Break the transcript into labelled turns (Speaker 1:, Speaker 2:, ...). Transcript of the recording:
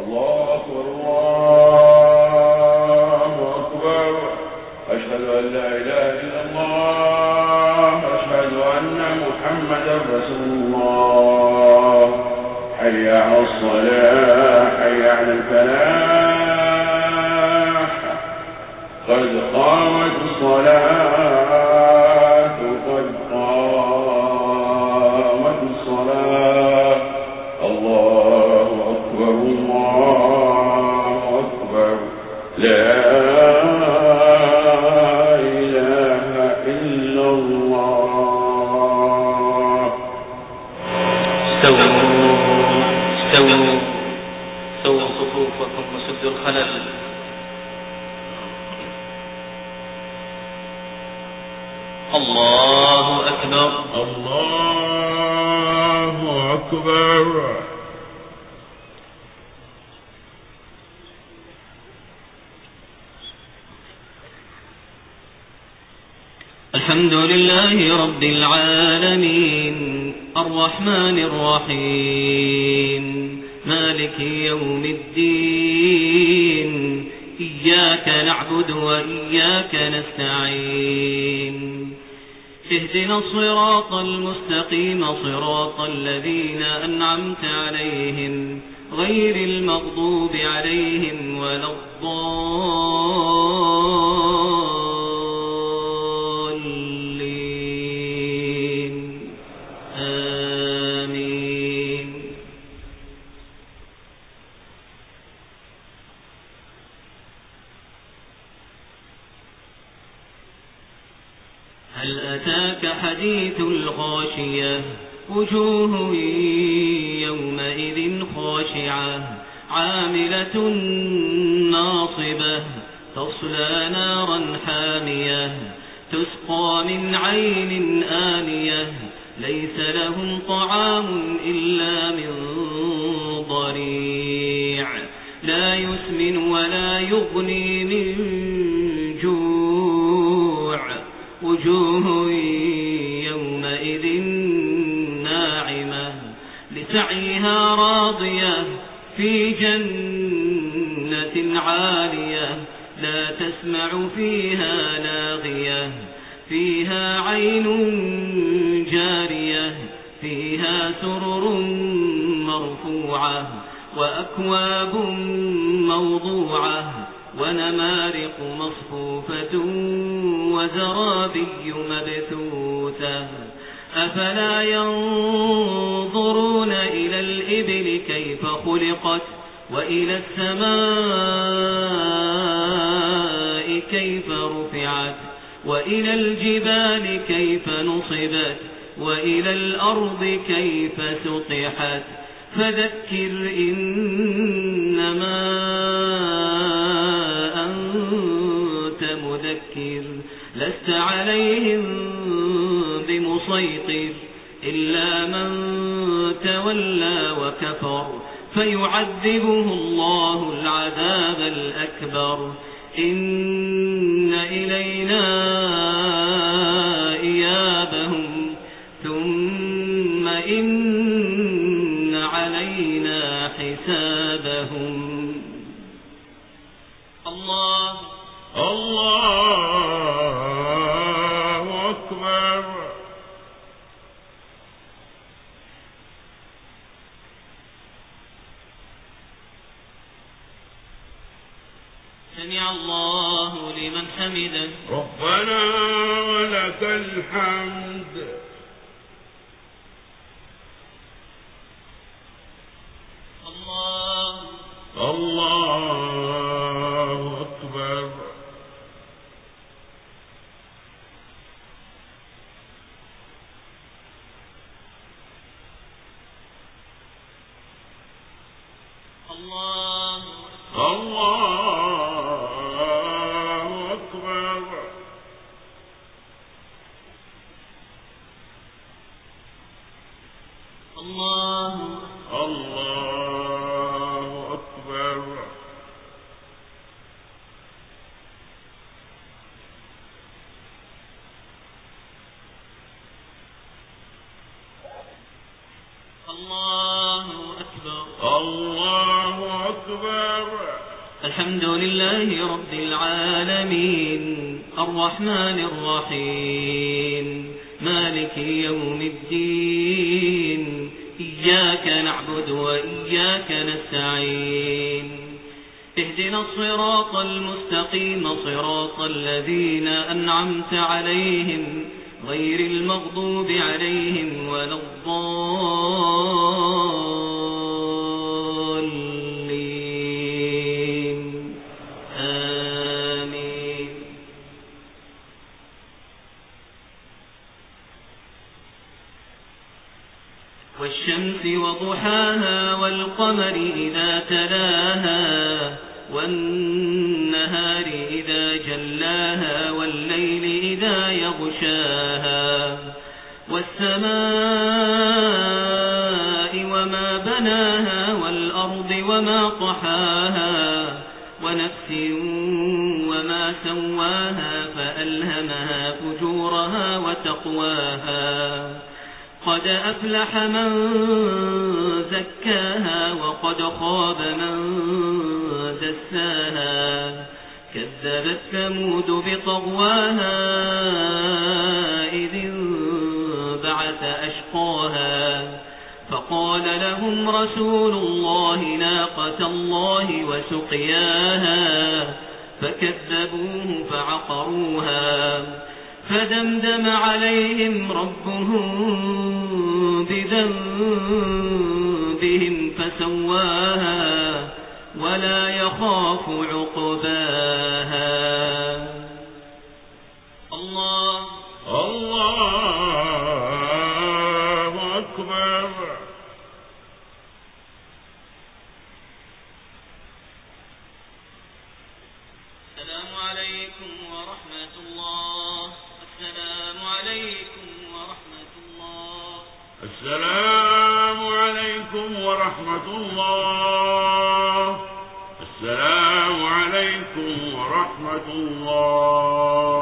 Speaker 1: الله أكبر الله أكبر. أشهد أن لا إله إلا الله. أشهد أن محمدا رسول الله. حي على الصلاة حي على الفلاح. قد قامت الصلاة قد قامت الصلاة. الله أكبر الله أكبر. لا إله إلا الله.
Speaker 2: استووا صفوفكم وسدوا الخلل. الله أكبر
Speaker 1: الله أكبر.
Speaker 2: الحمد لله رب العالمين الرحمن الرحيم مالك يوم الدين. إياك نعبد وإياك نستعين. اهدنا الصراط المستقيم صراط الذين أنعمت عليهم غير المغضوب عليهم ولا الضالين. آمين. هل أتاك حديث الغاشية؟ وجوه يومئذ خاشعة عاملة ناصبة تصلى نارا حامية تسقى من عين آنية ليس لهم طعام إلا من ضريع لا يسمن ولا يغني من جوع. وجوه يومئذ ناعمة لسعيها راضية في جنة عالية لا تسمع فيها لاغية فيها عين جارية فيها سرر مرفوعة وأكواب موضوعة ونمارق مصفوفة وزرابي مبثوثة. أفلا ينظرون إلى الإبل كيف خلقت وإلى السماء كيف رفعت وإلى الجبال كيف نصبت وإلى الأرض كيف سطحت. فذكر إنما أنت مذكر لست عليهم بمسيطر إلا من تولى وكفر فيعذبه الله العذاب الأكبر. إن إلينا إيابهم ثم إن علينا حسابهم. الله
Speaker 1: الله أكبر.
Speaker 2: سمع الله لمن حمده.
Speaker 1: ربنا ولك الحمد.
Speaker 2: الله
Speaker 1: الله أكبر.
Speaker 2: الله
Speaker 1: الله أكبر.
Speaker 2: الله
Speaker 1: الله أكبر.
Speaker 2: الله أكبر.
Speaker 1: الله أكبر.
Speaker 2: الحمد لله رب العالمين الرحمن الرحيم مالك يوم الدين إياك نعبد وإياك نستعين اهدنا الصراط المستقيم صراط الذين أنعمت عليهم غير المغضوب عليهم ولا الضالين آمين. والشمس وضحاها والقمر إذا تلاها والنهار إذا جلاها والليل إذا يغشاها والسماء وما بناها والأرض وما طحاها ونفس وما سواها فألهمها فجورها وتقواها قد أفلح من زكاها وقد خاب من دساها كذبت ثمود بطغواها إذ انبعث أشقاها فقال لهم رسول الله ناقة الله وسقياها فكذبوه فعقروها فدمدم عليهم ربهم بذنبهم فسواها ولا يخاف عقباها. الله
Speaker 1: أكبر.
Speaker 2: السلام عليكم ورحمة الله. السلام عليكم ورحمة الله.
Speaker 1: السلام عليكم ورحمة الله. السلام عليكم ورحمة الله.